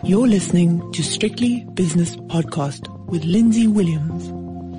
You're listening to Strictly Business Podcast with Lindsay Williams.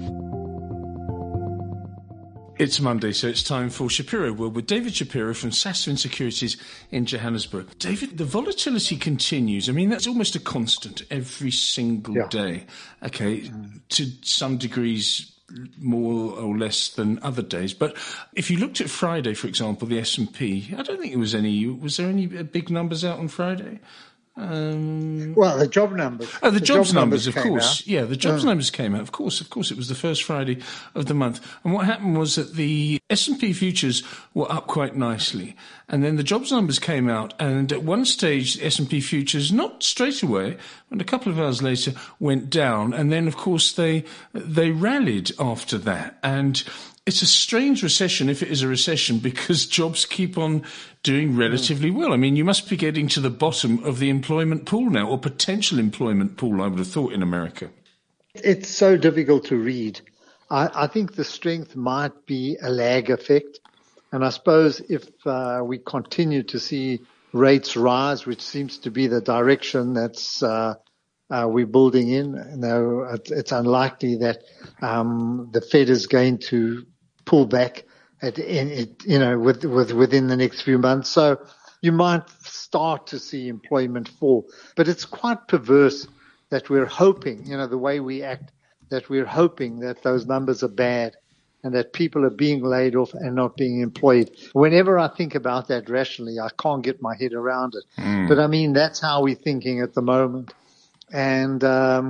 It's Monday, so it's time for Shapiro World with David Shapiro from Sasfin Securities in Johannesburg. David, the volatility continues. I mean, that's almost a constant every single day. Okay, to some degrees more or less than other days. But if you looked at Friday, for example, the S&P, I don't think was there any big numbers out on Friday? Well, the job numbers. Oh, the jobs numbers, of course. Out. Yeah, the jobs numbers came out. Of course, it was the first Friday of the month. And what happened was that the S&P futures were up quite nicely. And then the jobs numbers came out. And at one stage, the S&P futures, not straight away, but a couple of hours later, went down. And then, of course, they rallied after that. And it's a strange recession, if it is a recession, because jobs keep on doing relatively well. I mean, you must be getting to the bottom of the employment pool now, or potential employment pool, I would have thought, in America. It's so difficult to read. I think the strength might be a lag effect. And I suppose if we continue to see rates rise, which seems to be the direction that's we're building in, it's unlikely that the Fed is going to pull back within the next few months. So you might start to see employment fall. But it's quite perverse that we're hoping, the way we act, that we're hoping that those numbers are bad and that people are being laid off and not being employed. Whenever I think about that rationally, I can't get my head around it. But I mean, that's how we're thinking at the moment. And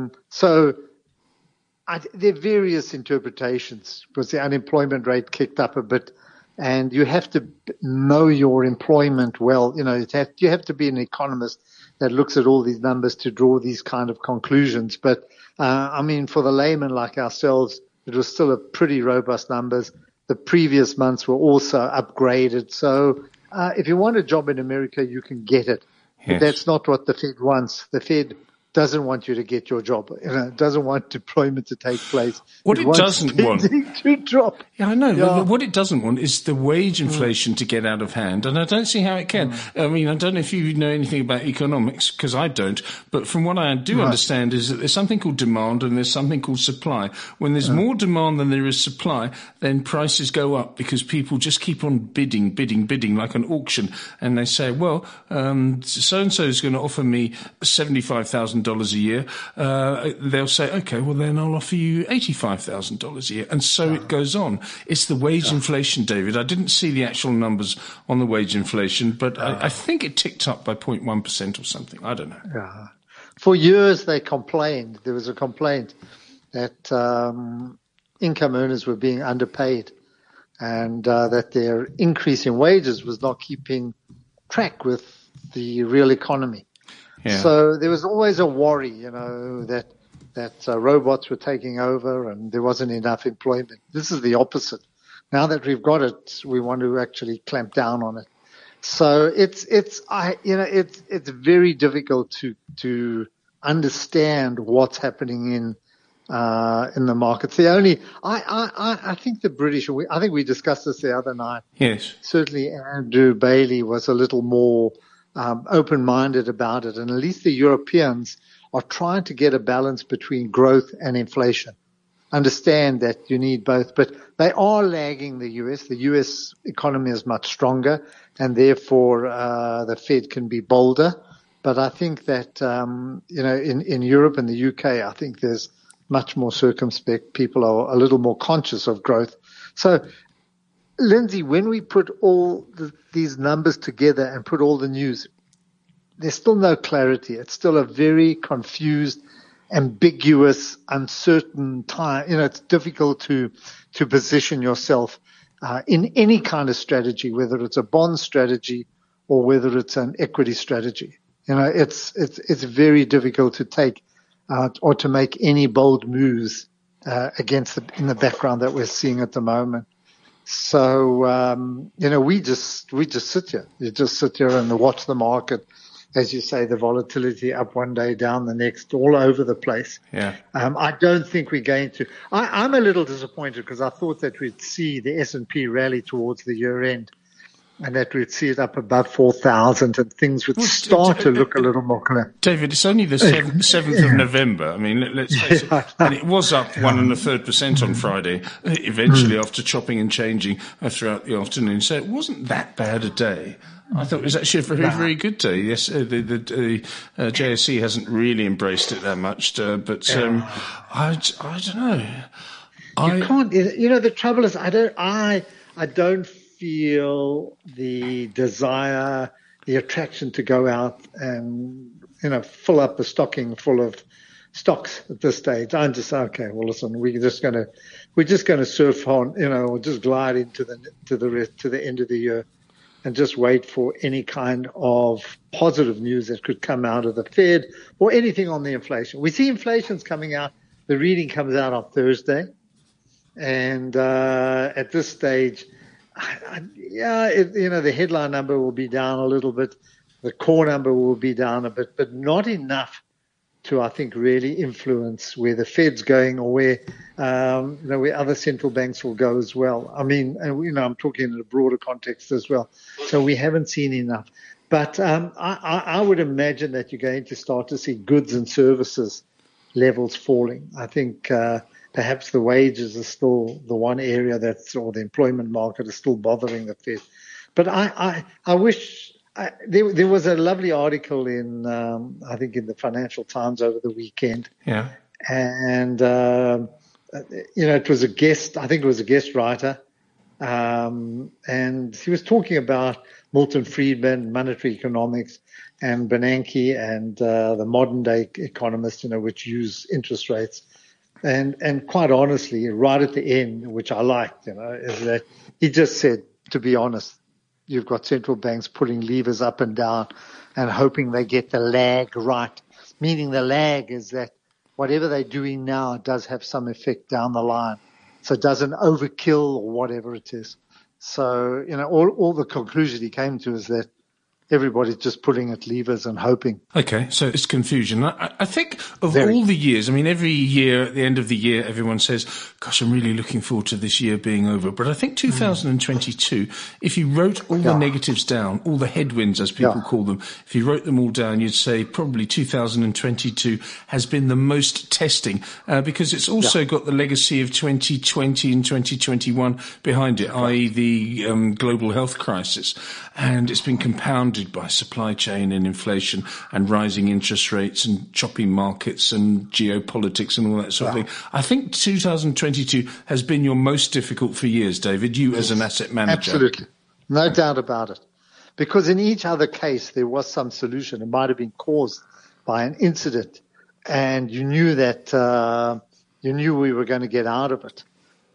there are various interpretations because the unemployment rate kicked up a bit, and you have to know your employment well. You have to be an economist that looks at all these numbers to draw these kind of conclusions. But I mean, for the layman like ourselves, it was still a pretty robust numbers. The previous months were also upgraded. So if you want a job in America, you can get it. Yes. But that's not what the Fed wants. The Fed doesn't want you to get your job. Doesn't want deployment to take place. What it doesn't want to drop. Yeah, I know. Yeah. What it doesn't want is the wage inflation to get out of hand, and I don't see how it can. I mean, I don't know if you know anything about economics, because I don't. But from what I do understand is that there's something called demand and there's something called supply. When there's more demand than there is supply, then prices go up because people just keep on bidding like an auction, and they say, well, so and so is going to offer me $75,000 a year. They'll say, okay, well then I'll offer you $85,000 a year, and so it goes on. It's the wage inflation, David. I didn't see the actual numbers on the wage inflation, but I think it ticked up by 0.1% or something. I don't know. For years they complained. There was a complaint that income earners were being underpaid, and that their increase in wages was not keeping track with the real economy. Yeah. So there was always a worry, that robots were taking over and there wasn't enough employment. This is the opposite. Now that we've got it, we want to actually clamp down on it. So it's very difficult to understand what's happening in the markets. I think the British, I think we discussed this the other night. Yes. Certainly Andrew Bailey was a little more open-minded about it, and at least the Europeans are trying to get a balance between growth and inflation. Understand that you need both, but they are lagging the US. The US economy is much stronger, and therefore the Fed can be bolder. But I think that in Europe and the UK, I think there's much more circumspect. People are a little more conscious of growth. So, Lindsay, when we put all these numbers together and put all the news, there's still no clarity. It's still a very confused, ambiguous, uncertain time. It's difficult to position yourself in any kind of strategy, whether it's a bond strategy or whether it's an equity strategy. It's very difficult to take or to make any bold moves in the background that we're seeing at the moment. So, we just sit here. You just sit here and watch the market. As you say, the volatility up one day, down the next, all over the place. Yeah. I don't think we're going to. I'm a little disappointed because I thought that we'd see the S&P rally towards the year end. and that we'd see it up above 4,000 and things would start to look a little more clear. David, it's only the 7th of November. I mean, let's face it. And it was up 1.33% on Friday, eventually after chopping and changing throughout the afternoon. So it wasn't that bad a day. I thought it was actually a very, very good day. Yes, the JSE hasn't really embraced it that much, but I don't know. You can't. The trouble is, I don't feel the desire, the attraction to go out and fill up the stocking full of stocks at this stage. I'm just okay. Well, listen, we're just going to surf on, or just glide into the end of the year, and just wait for any kind of positive news that could come out of the Fed or anything on the inflation. We see inflation's coming out. The reading comes out on Thursday, and at this stage, the headline number will be down a little bit. The core number will be down a bit, but not enough to, I think, really influence where the Fed's going or where other central banks will go as well. I mean, I'm talking in a broader context as well. So we haven't seen enough. But I would imagine that you're going to start to see goods and services levels falling. I think perhaps the wages are still the one area or the employment market is still bothering the Fed. But I wish there was a lovely article in, I think in the Financial Times over the weekend. Yeah. And, it was a guest writer. And he was talking about Milton Friedman, monetary economics, and Bernanke and the modern day economists, which use interest rates. And quite honestly, right at the end, which I liked, is that he just said, to be honest, you've got central banks putting levers up and down and hoping they get the lag right. Meaning the lag is that whatever they're doing now does have some effect down the line. So it doesn't overkill or whatever it is. So, all the conclusion he came to is that everybody's just pulling at levers and hoping. Okay, so it's confusion. I think of all the years, I mean, every year, at the end of the year, everyone says, gosh, I'm really looking forward to this year being over. But I think 2022, if you wrote all the negatives down, all the headwinds, as people call them, if you wrote them all down, you'd say probably 2022 has been the most testing, because it's also got the legacy of 2020 and 2021 behind it, i.e. the global health crisis. And it's been compounded by supply chain and inflation and rising interest rates and choppy markets and geopolitics and all that sort of thing. I think 2022 has been your most difficult for years, David, you as an asset manager. Absolutely. No doubt about it. Because in each other case, there was some solution. It might have been caused by an incident, and you knew that we were going to get out of it.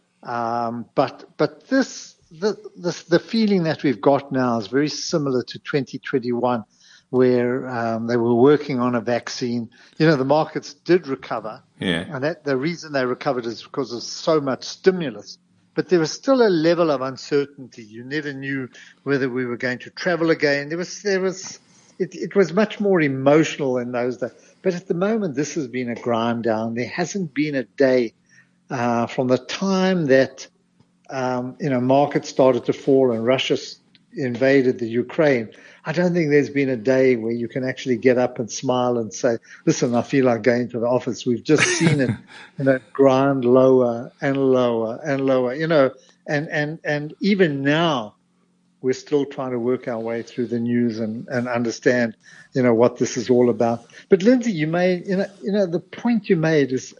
But this, the feeling that we've got now is very similar to 2021, where they were working on a vaccine. The markets did recover, and that the reason they recovered is because of so much stimulus. But there was still a level of uncertainty. You never knew whether we were going to travel again. It was much more emotional in those days. But at the moment, this has been a grind down. There hasn't been a day from the time that markets started to fall and Russia invaded the Ukraine. I don't think there's been a day where you can actually get up and smile and say, listen, I feel like going to the office. We've just seen it, grind lower and lower and lower, and even now we're still trying to work our way through the news and understand, what this is all about. But Lindsay, you made, the point you made is,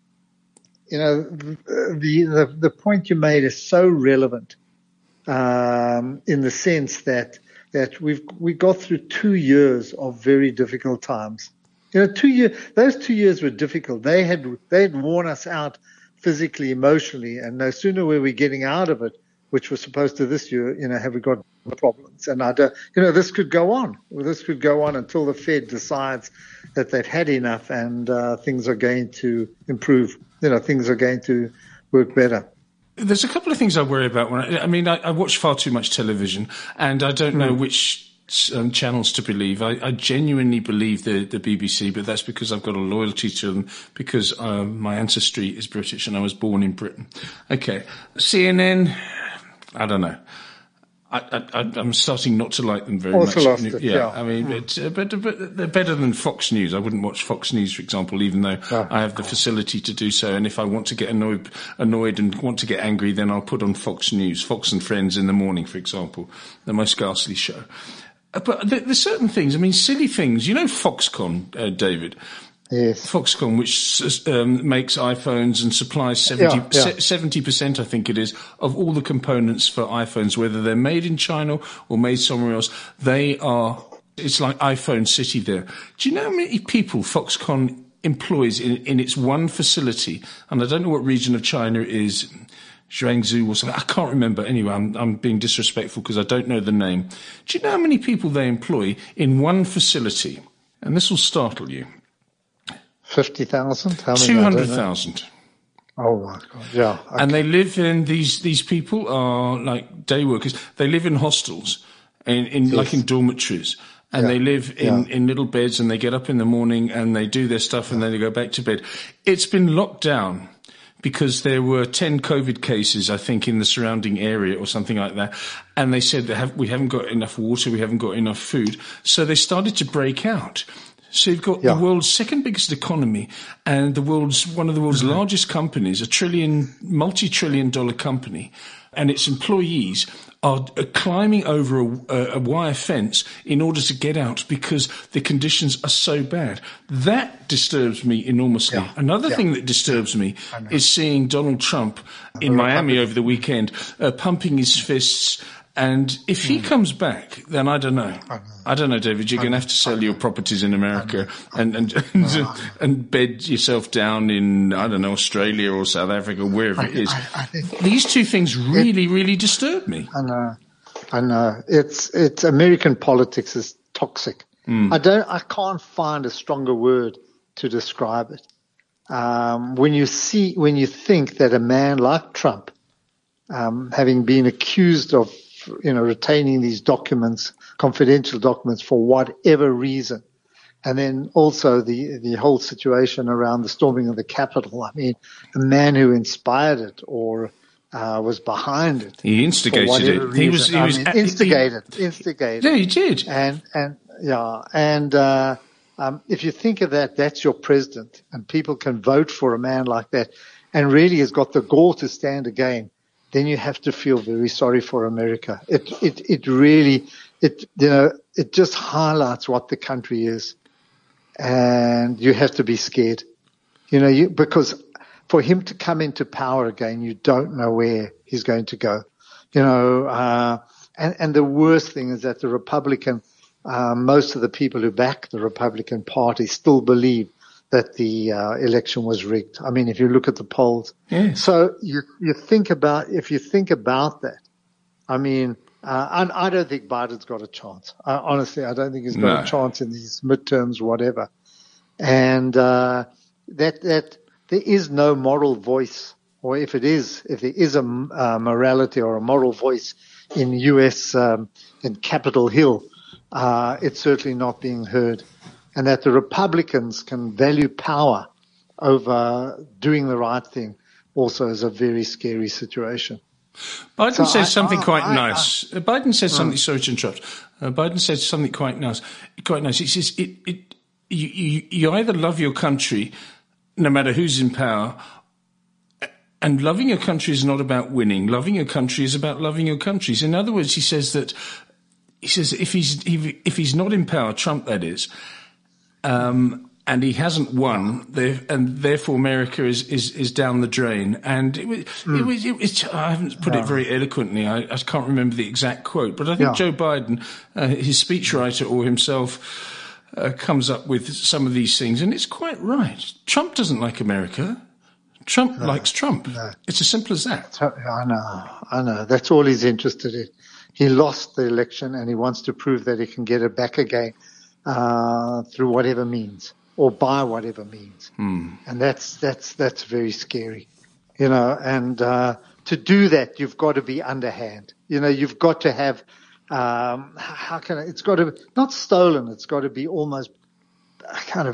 the point you made is so relevant, in the sense that we got through 2 years of very difficult times. Those 2 years were difficult. They had worn us out physically, emotionally, and no sooner were we getting out of it, which was supposed to this year, have we got problems? And this could go on. This could go on until the Fed decides that they've had enough and things are going to improve. Things are going to work better. There's a couple of things I worry about. I watch far too much television, and I don't know which channels to believe. I genuinely believe the BBC, but that's because I've got a loyalty to them, because my ancestry is British and I was born in Britain. Okay, CNN, I don't know. I'm starting not to like them very Also much. lost it, yeah. I mean, but they're better than Fox News. I wouldn't watch Fox News, for example, even though I have the facility to do so. And if I want to get annoyed and want to get angry, then I'll put on Fox News, Fox and Friends in the morning, for example, the most ghastly show. But there's certain things, I mean, silly things. You know Foxconn, David? Yes. Foxconn, which makes iPhones and supplies 70%, I think it is, of all the components for iPhones, whether they're made in China or made somewhere else. It's like iPhone City there. Do you know how many people Foxconn employs in its one facility? And I don't know what region of China it is, Zhuangzhou or something. I can't remember. Anyway, I'm being disrespectful because I don't know the name. Do you know how many people they employ in one facility? And this will startle you. 50,000? 200,000. Oh my God! Yeah, okay. And they live in these people are like day workers. They live in hostels, like in dormitories, and they live in little beds. And they get up in the morning and they do their stuff, and then they go back to bed. It's been locked down because there were 10 COVID cases, I think, in the surrounding area or something like that. And they said we haven't got enough water, we haven't got enough food, so they started to break out. So you've got the world's second biggest economy and one of the world's largest companies, a multi-trillion-dollar company, and its employees are climbing over a wire fence in order to get out because the conditions are so bad. That disturbs me enormously. Yeah. Another thing that disturbs me is seeing Donald Trump in Miami over the weekend, pumping his fists. And if he comes back, then I don't know. I don't know, David. You're going to have to sell your properties in America and bed yourself down in, I don't know, Australia or South Africa, wherever it is. I think these two things really disturb me. I know. It's American politics is toxic. I can't find a stronger word to describe it. When you think that a man like Trump, having been accused of retaining these documents, confidential documents for whatever reason. And then also the whole situation around the storming of the Capitol. I mean, a man who inspired it or was behind it. He instigated it. Reason. He was instigated. Yeah, he did. If you think of that, that's your president, and people can vote for a man like that, and really has got the gall to stand again. Then you have to feel very sorry for America. It really just highlights what the country is, and you have to be scared, because for him to come into power again, you don't know where he's going to go, and the worst thing is that the Republican, most of the people who back the Republican Party still believe that the election was rigged. I mean, if you look at the polls. Yeah. So if you think about that, I mean, I don't think Biden's got a chance. Honestly, I don't think he's got a chance in these midterms, whatever. And that there is no moral voice, or if there is a morality or a moral voice in U.S. In Capitol Hill, it's certainly not being heard. And that the Republicans can value power over doing the right thing also is a very scary situation. Biden says something quite nice. Biden says something, sorry to interrupt. Biden says something quite nice. He says, you either love your country, no matter who's in power, and loving your country is not about winning. Loving your country is about loving your country. So in other words, he says if he's not in power, Trump that is, and he hasn't won, and therefore America is down the drain. And I haven't put it very eloquently. I can't remember the exact quote, but I think Joe Biden, his speechwriter or himself, comes up with some of these things, and it's quite right. Trump doesn't like America. Trump likes Trump. No. It's as simple as that. I know. That's all he's interested in. He lost the election, and he wants to prove that he can get it back again. Through whatever means or by whatever means. And that's very scary, and, to do that, you've got to be underhand. You've got to have, it's got to be not stolen. It's got to be almost kind of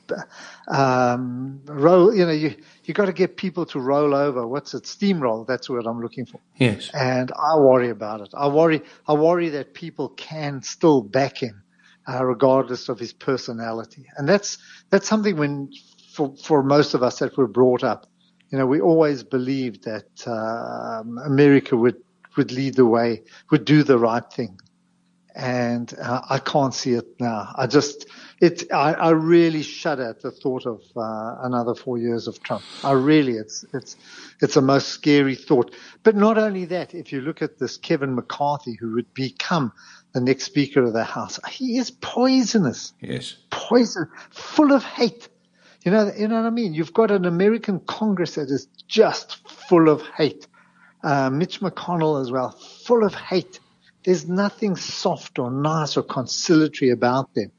roll. You got to get people to roll over. What's it? Steamroll. That's what I'm looking for. Yes. And I worry about it. I worry that people can still back him, regardless of his personality. And that's something for most of us that were brought up, we always believed that America would lead the way, would do the right thing. And I can't see it now. I really shudder at the thought of another 4 years of Trump. It's the most scary thought. But not only that, if you look at this Kevin McCarthy, who would become the next Speaker of the House, he is poisonous. Yes. Poison, full of hate. You know what I mean? You've got an American Congress that is just full of hate. Mitch McConnell as well, full of hate. There's nothing soft or nice or conciliatory about them.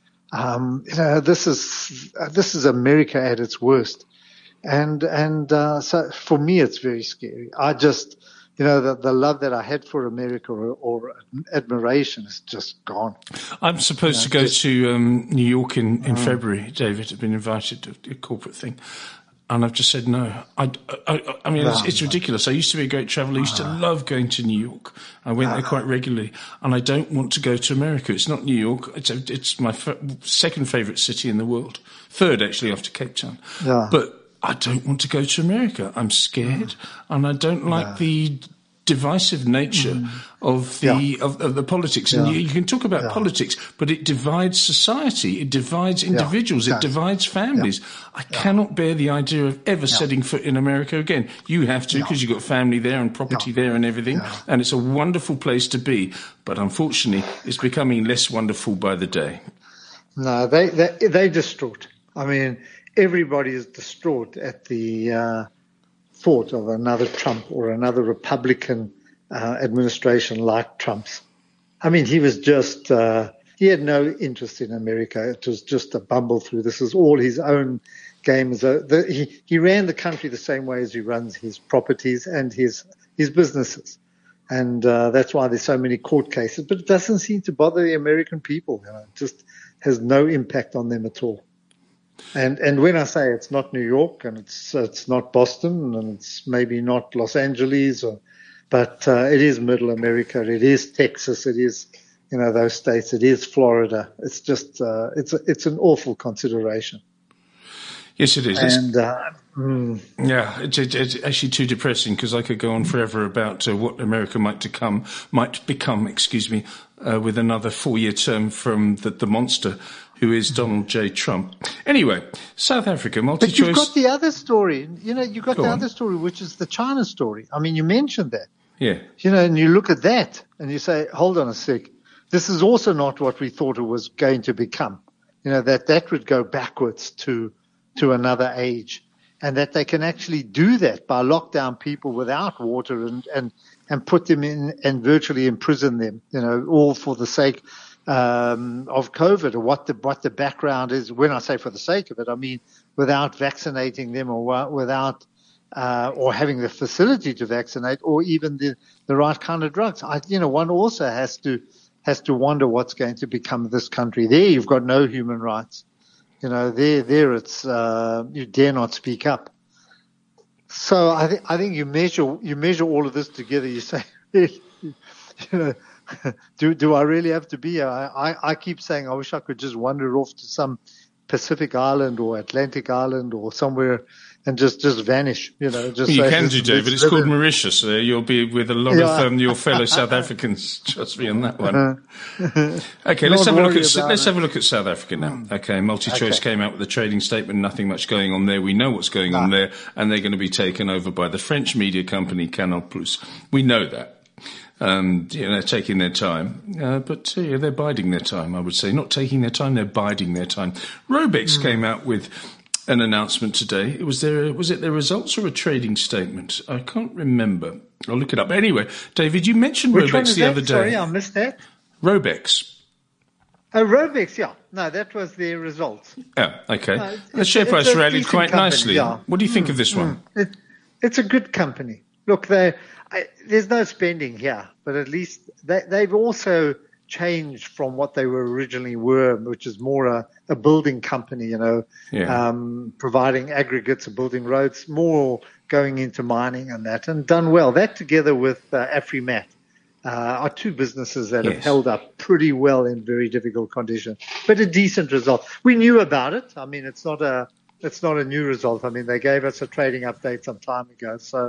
This is America at its worst. And so for me, it's very scary. I just, the love that I had for America or admiration is just gone. I'm supposed to go to New York in February, David. I've been invited to a corporate thing. And I've just said no. I mean, it's ridiculous. I used to be a great traveller. I used to love going to New York. I went there quite regularly. And I don't want to go to America. It's not New York. It's my second favourite city in the world. Third, actually, after Cape Town. Yeah. But I don't want to go to America. I'm scared. And I don't like the divisive nature of the politics. And you can talk about politics, but it divides society, it divides individuals, it divides families. I cannot bear the idea of ever setting foot in America again. You have to, because you've got family there and property there and everything, and it's a wonderful place to be. But unfortunately, it's becoming less wonderful by the day. No, they're distraught. I mean, everybody is distraught at the thought of another Trump or another Republican administration like Trump's. I mean, he was just, he had no interest in America. It was just a bumble through. This is all his own game. He ran the country the same way as he runs his properties and his businesses. And that's why there's so many court cases. But it doesn't seem to bother the American people. It just has no impact on them at all. And when I say it's not New York and it's not Boston and it's maybe not Los Angeles, but it is Middle America, it is Texas, it is those states, it is Florida. It's just it's an awful consideration. Yes, it is. And it's actually too depressing because I could go on forever about what America might become. With another 4-year term from the monster who is Donald J. Trump. Anyway, South Africa, multi-choice. But you've got the other story. Other story, which is the China story. I mean, you mentioned that. Yeah. And you look at that and you say, hold on a sec. This is also not what we thought it was going to become. That would go backwards to another age. And that they can actually do that by lock down people without water and put them in and virtually imprison them, all for the sake of COVID, or what the background is. When I say for the sake of it, I mean without vaccinating them or without or having the facility to vaccinate or even the right kind of drugs. One also has to wonder what's going to become of this country. There you've got no human rights. There it's you dare not speak up. So I think you measure all of this together. You say, do I really have to be here? I keep saying I wish I could just wander off to some Pacific island or Atlantic island or somewhere and just vanish. You can do, David. It's called Mauritius. You'll be with a lot of your fellow South Africans. Trust me on that one. Okay, let's have a look at South Africa now. Okay, MultiChoice came out with a trading statement. Nothing much going on there. We know what's going on there, and they're going to be taken over by the French media company Canal Plus. We know that. They're taking their time, but they're biding their time, I would say. Not taking their time, they're biding their time. Robex came out with an announcement today. Was it their results or a trading statement? I can't remember. I'll look it up. Anyway, David, you mentioned Robex the other day. Sorry, I missed that. Robex. Oh, Robex, yeah. No, that was their results. Oh, okay. No, the share price rallied quite nicely. Yeah. What do you think of this one? It's a good company. Look, there's no spending here, but at least they've also changed from what they were originally were, which is more a building company, providing aggregates, building roads, more going into mining and that, and done well. That together with Afrimat are two businesses that have held up pretty well in very difficult conditions, but a decent result. We knew about it. I mean, it's not a new result. I mean, they gave us a trading update some time ago. So,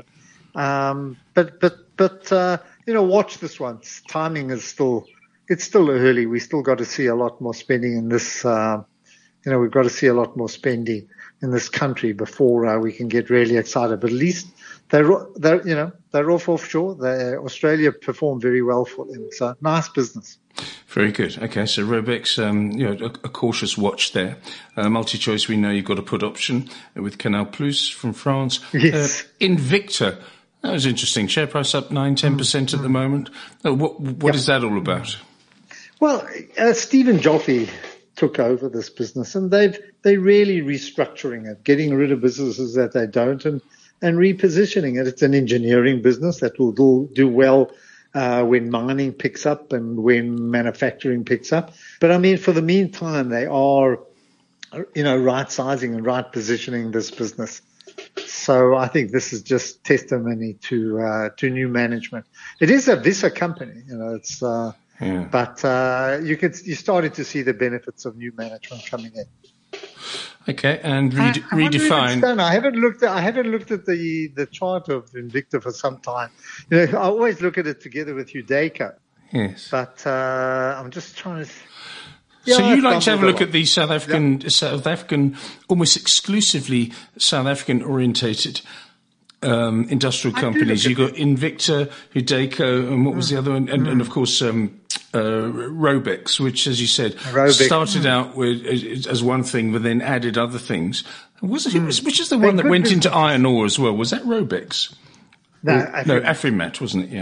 watch this one. Timing is it's still early. We still got to see a lot more spending in this. We've got to see a lot more spending in this country before we can get really excited. But at least they're off offshore. Australia performed very well for them. So nice business. Very good. Okay, so Robex, a cautious watch there. Multi-choice, we know you've got a put option with Canal Plus from France. Yes. Invicta, that was interesting. Share price up 9-10% at the moment. What is that all about? Well, Stephen Joffe took over this business, and they're really restructuring it, getting rid of businesses that they don't, and repositioning it. It's an engineering business that will do well when mining picks up and when manufacturing picks up. But I mean, for the meantime, they are, right sizing and right positioning this business. So I think this is just testimony to new management. It is a Visa company, it's. But you started to see the benefits of new management coming in. Okay, and redefine. I haven't looked at the chart of Invicta for some time. I always look at it together with Udayco. Yes. But I'm just trying to. So you like to have a look at these South African, almost exclusively South African orientated industrial companies. You got Invicta, Udayco, and what was the other one? And of course, Robex, which, as you said, started out as one thing, but then added other things. Which is the one that went into iron ore as well? Was that Robex? No, Afrimat, wasn't it?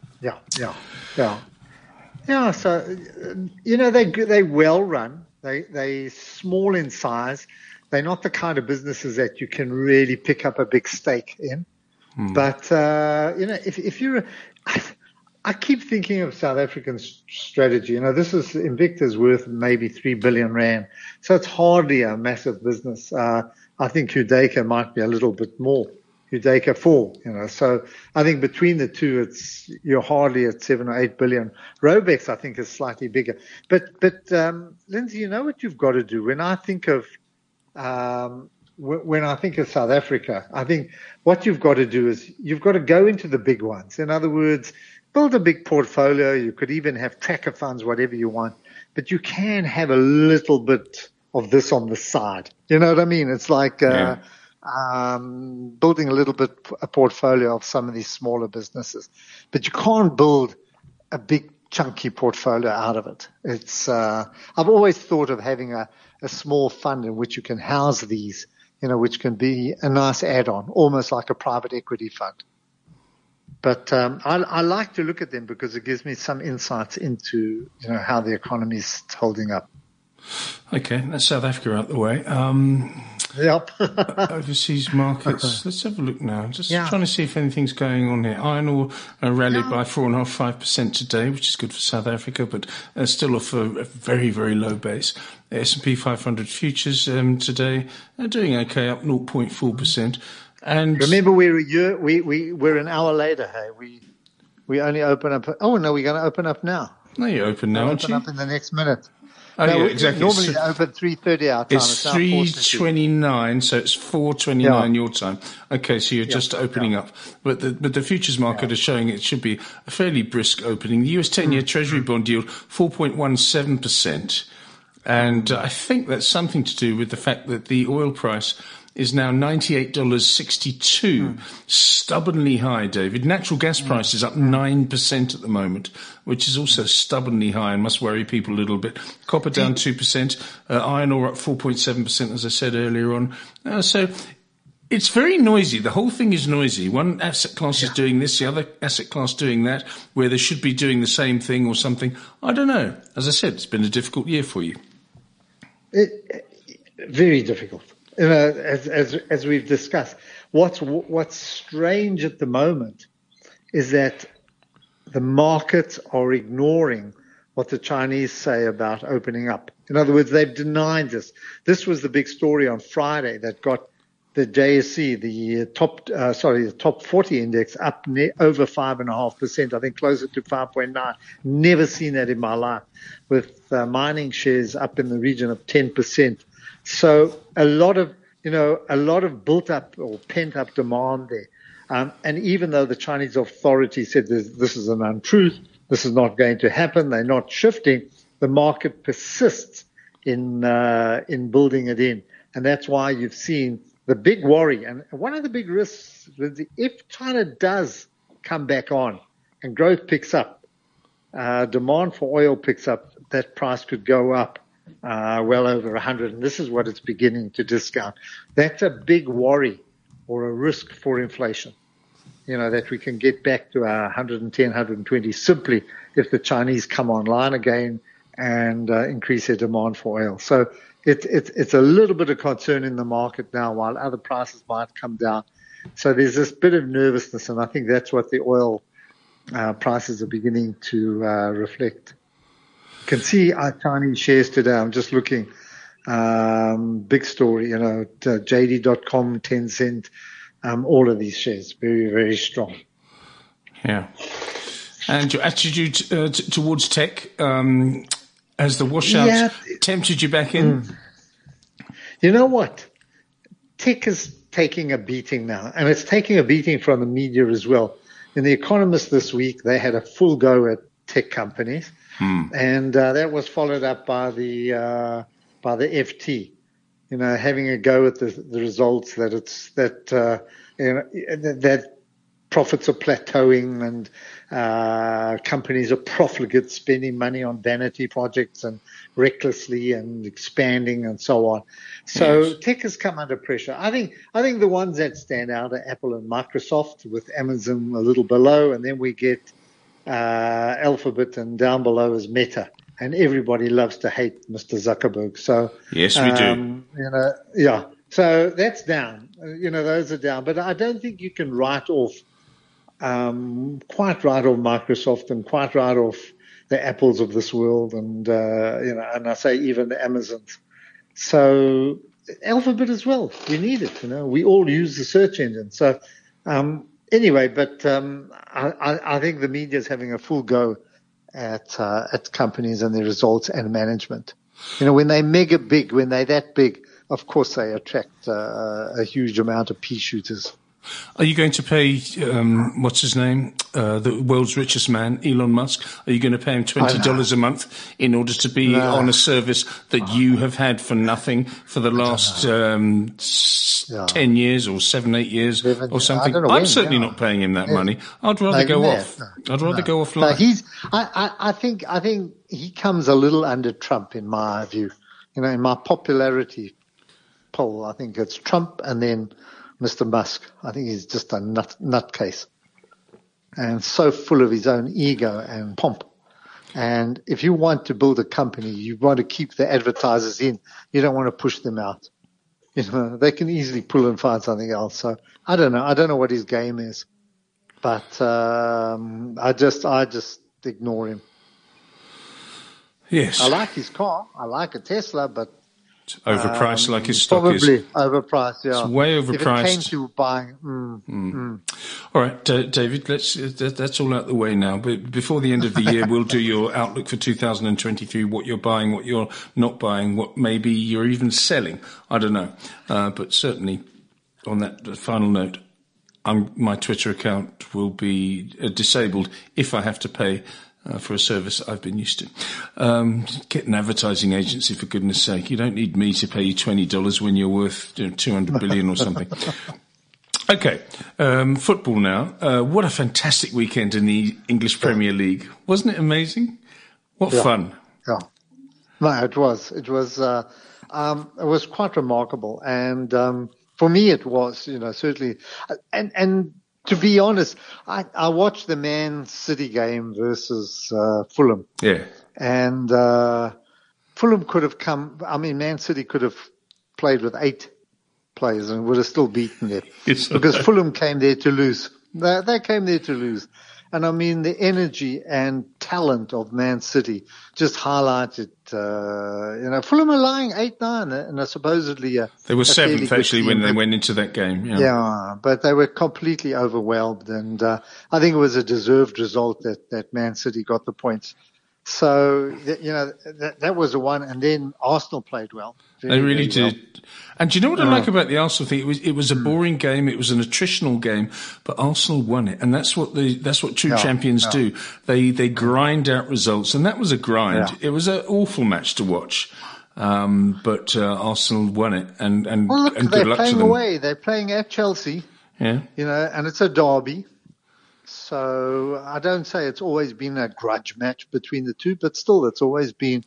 Yeah. So they well run. They small in size. They're not the kind of businesses that you can really pick up a big stake in. But, if you're, I keep thinking of South African strategy. Invicta's worth maybe 3 billion rand. So it's hardly a massive business. I think Udayco might be a little bit more. Udayco 4, so I think between the two, you're hardly at 7 or 8 billion. Robex, I think, is slightly bigger. But Lindsay, you know what you've got to do? When I think of South Africa, I think what you've got to do is you've got to go into the big ones. In other words, build a big portfolio. You could even have tracker funds, whatever you want, but you can have a little bit of this on the side. You know what I mean? It's like building a portfolio of some of these smaller businesses, but you can't build a big chunky portfolio out of it. It's I've always thought of having a small fund in which you can house these, which can be a nice add-on, almost like a private equity fund. But I like to look at them because it gives me some insights into how the economy is holding up. Okay, that's South Africa out the way. Yep. Overseas markets. Let's have a look now. Just trying to see if anything's going on here. Iron ore rallied by 4.5% today, which is good for South Africa, but still off a very, very low base. The S&P 500 futures today are doing okay, up 0.4%. And remember, we're an hour later. Hey, we only open up. Oh no, we're going to open up now. No, you open now, aren't you? Open up in the next minute. Oh, yeah, exactly. Normally they open 3:30 our time. It's 3:29, so it's 4:29 your time. Okay, so you're just opening up. But the futures market is showing it should be a fairly brisk opening. The US 10-year Treasury bond yield, 4.17%. And I think that's something to do with the fact that the oil price is now $98.62, stubbornly high, David. Natural gas price is up 9% at the moment, which is also stubbornly high and must worry people a little bit. Copper down 2%, iron ore up 4.7%, as I said earlier on. So it's very noisy. The whole thing is noisy. One asset class is doing this, the other asset class doing that, where they should be doing the same thing or something. I don't know. As I said, it's been a difficult year for you. Very difficult. As we've discussed, what's strange at the moment is that the markets are ignoring what the Chinese say about opening up. In other words, they've denied this. This was the big story on Friday that got the JSE, the top 40 index up over 5.5%. I think closer to 5.9. Never seen that in my life, with mining shares up in the region of 10%. So a lot of built up or pent up demand there. And even though the Chinese authorities said this is an untruth, this is not going to happen, they're not shifting, the market persists in building it in. And that's why you've seen the big worry. And one of the big risks is if China does come back on and growth picks up, demand for oil picks up, that price could go up well over 100. And this is what it's beginning to discount. That's a big worry or a risk for inflation. That we can get back to 110, 120 simply if the Chinese come online again and increase their demand for oil. So it's a little bit of concern in the market now, while other prices might come down. So there's this bit of nervousness, and I think that's what the oil prices are beginning to reflect. You can see our Chinese shares today. I'm just looking. Big story, JD.com, Tencent. All of these shares, very, very strong. Yeah. And your attitude towards tech, has the washout tempted you back in? You know what? Tech is taking a beating now, and it's taking a beating from the media as well. In The Economist this week, they had a full go at tech companies, and that was followed up by the FT. Having a go at the results that profits are plateauing and companies are profligate, spending money on vanity projects and recklessly and expanding and so on. So tech has come under pressure. I think the ones that stand out are Apple and Microsoft, with Amazon a little below, and then we get Alphabet, and down below is Meta. And everybody loves to hate Mr. Zuckerberg. So yes, we do. So that's down. Those are down. But I don't think you can quite write off Microsoft and quite write off the Apples of this world, and and I say even the Amazons. So Alphabet as well. We need it. We all use the search engine. So anyway, but I think the media is having a full go at companies and their results and management. When they mega big, when they're that big, of course they attract a huge amount of pea shooters. Are you going to pay, what's his name, the world's richest man, Elon Musk? Are you going to pay him $20 a month in order to be on a service that you have had for nothing for the last 10 years or 7-8 years or something? I'm certainly not paying him that money. I'd rather go off. I'd rather go offline. I think he comes a little under Trump in my view. In my popularity poll, I think it's Trump and then Mr. Musk. I think he's just a nutcase and so full of his own ego and pomp. And if you want to build a company, you want to keep the advertisers in. You don't want to push them out. They can easily pull and find something else. So I don't know. I don't know what his game is, but I just ignore him. Yes. I like his car. I like a Tesla, but overpriced like his stock probably is. Probably overpriced, yeah. It's way overpriced. If it came to buying. All right, David, that's all out the way now. But before the end of the year, we'll do your outlook for 2023, what you're buying, what you're not buying, what maybe you're even selling. I don't know. But certainly on that final note, my Twitter account will be disabled if I have to pay for a service I've been used to. Get an advertising agency, for goodness sake. You don't need me to pay you $20 when you're worth $200 billion or something. Okay, football now. What a fantastic weekend in the English Premier League. Wasn't it amazing? What fun. Yeah. No, it was. It was quite remarkable. And for me it was, certainly. And to be honest, I watched the Man City game versus Fulham. Yeah. And Fulham could have Man City could have played with 8 players and would have still beaten them. Because Fulham came there to lose. They came there to lose. And I mean, the energy and talent of Man City just highlighted, Fulham are lying 8-9 and supposedly they were seventh actually when they went into that game. Yeah, but they were completely overwhelmed, and I think it was a deserved result that Man City got the points. So, that was the one. And then Arsenal played well. They really did. Well. And do you know what I like about the Arsenal thing? It was a boring game. It was an attritional game, but Arsenal won it. And that's what true champions do. They grind out results. And that was a grind. Yeah. It was an awful match to watch. But Arsenal won it. And good luck to them. They're playing away. They're playing at Chelsea. Yeah. And it's a derby. So I don't say it's always been a grudge match between the two, but still it's always been,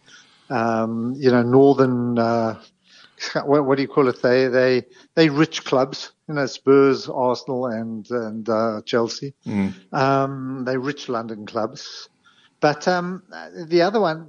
northern, what do you call it? They rich clubs, Spurs, Arsenal and Chelsea. They rich London clubs. But, the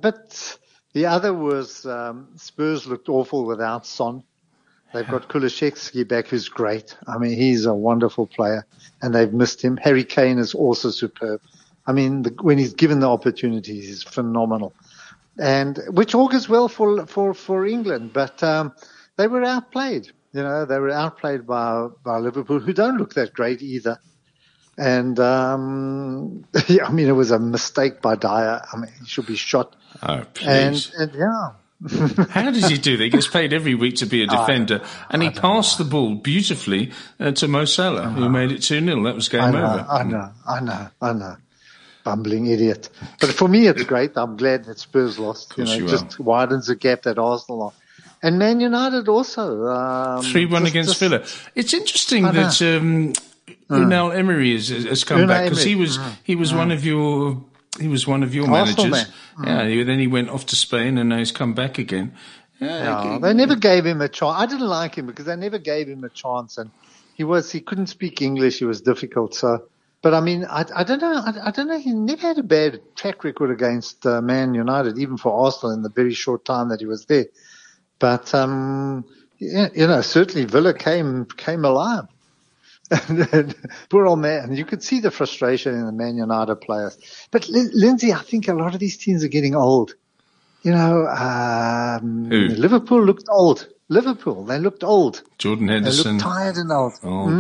other was, Spurs looked awful without Son. They've got Kulusevski back, who's great. I mean, he's a wonderful player, and they've missed him. Harry Kane is also superb. I mean, when he's given the opportunities, he's phenomenal, and which augurs well for England. But they were outplayed. They were outplayed by Liverpool, who don't look that great either. And it was a mistake by Dyer. I mean, he should be shot. Oh, please. And yeah. How does he do that? He gets paid every week to be a defender, and he passed the ball beautifully to Mo Salah, who made it 2-0. That was game over. I know. Bumbling idiot. But for me, it's great. I'm glad that Spurs lost. Just widens the gap that Arsenal lost. And Man United also. 3-1 against Villa. It's interesting that Unai Emery has come back, because he was one of your... He was one of your managers. Yeah, then he went off to Spain and now he's come back again. They never gave him a chance. I didn't like him because they never gave him a chance, and he couldn't speak English. It was difficult. So, but I mean, I don't know. He never had a bad track record against Man United, even for Arsenal in the very short time that he was there. But, certainly Villa came alive. And poor old man, you could see the frustration in the Man United players. But Lindsay, I think a lot of these teams are getting old. Liverpool looked old. They looked old. Jordan Henderson. They looked tired and old.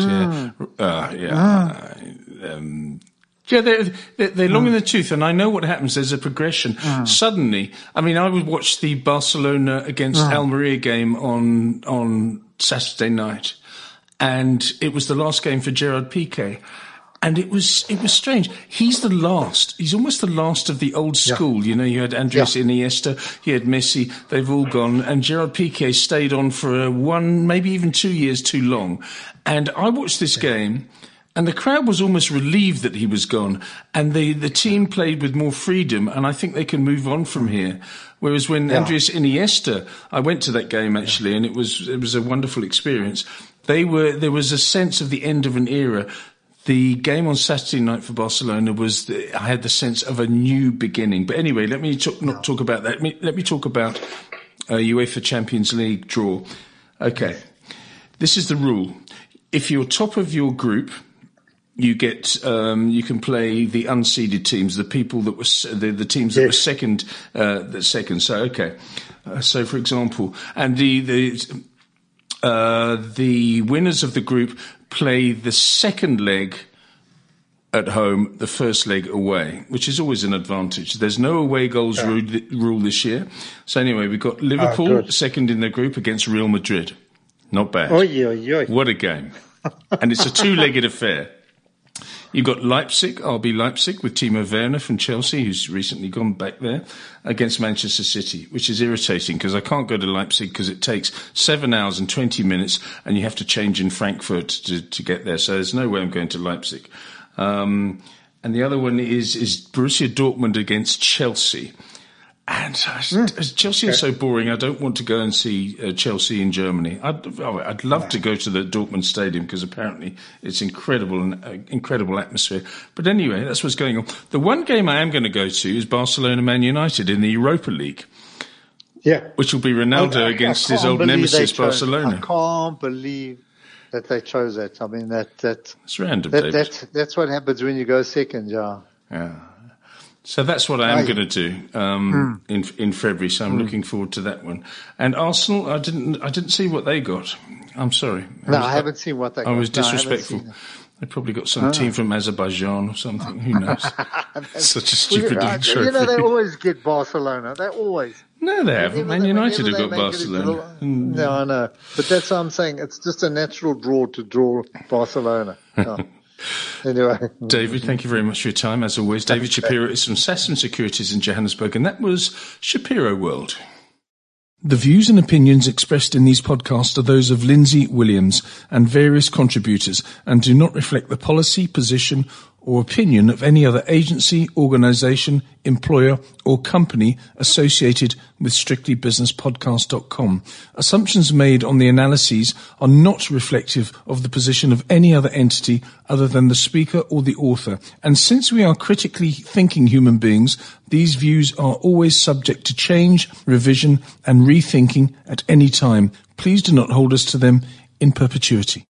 They're long in the tooth, and I know what happens. There's a progression. Suddenly, I mean, I would watch the Barcelona against Almeria game on Saturday night. And it was the last game for Gerard Piqué. And it was strange. He's the last. He's almost the last of the old school. You had Andres Iniesta, you had Messi. They've all gone. And Gerard Piqué stayed on for 1, maybe even 2 years too long. And I watched this game, and the crowd was almost relieved that he was gone. And the team played with more freedom, and I think they can move on from here. Whereas when Andres Iniesta, I went to that game actually, and it was a wonderful experience. There was a sense of the end of an era. The game on Saturday night for Barcelona I had the sense of a new beginning. But anyway, let me not talk about that. Let me talk about UEFA Champions League draw. Okay. This is the rule. If you're top of your group, you get you can play the unseeded teams, the people that were the teams that were second. So okay. So for example, and the winners of the group play the second leg at home, the first leg away, which is always an advantage. There's no away goals rule this year. So anyway, we've got Liverpool second in the group against Real Madrid. Not bad. What a game. And it's a two-legged affair. You've got Leipzig, RB Leipzig, with Timo Werner from Chelsea, who's recently gone back there, against Manchester City, which is irritating because I can't go to Leipzig because it takes 7 hours and 20 minutes and you have to change in Frankfurt to get there. So there's no way I'm going to Leipzig. And the other one is Borussia Dortmund against Chelsea. And Chelsea is so boring. I don't want to go and see Chelsea in Germany. I'd love to go to the Dortmund Stadium because apparently it's incredible atmosphere. But anyway, that's what's going on. The one game I am going to go to is Barcelona Man United in the Europa League. Yeah, which will be Ronaldo against his old nemesis Barcelona. I can't believe that they chose that. I mean, it's random, David. That's what happens when you go second, yeah. Yeah. So that's what I am going to do in February. So I'm looking forward to that one. And Arsenal, I didn't see what they got. I'm sorry. I haven't seen what they got. I was disrespectful. They probably got some team from Azerbaijan or something. Who knows? Such a stupid trophy. You know, they always get Barcelona. They always. No, they haven't. Man United have got Barcelona. No, I know. But that's what I'm saying. It's just a natural draw to draw Barcelona. Oh. Anyway. David, thank you very much for your time, as always. David Shapiro is from Sasson Securities in Johannesburg, and that was Shapiro World. The views and opinions expressed in these podcasts are those of Lindsay Williams and various contributors and do not reflect the policy, position or opinion of any other agency, organisation, employer or company associated with strictlybusinesspodcast.com. Assumptions made on the analyses are not reflective of the position of any other entity other than the speaker or the author. And since we are critically thinking human beings, these views are always subject to change, revision and rethinking at any time. Please do not hold us to them in perpetuity.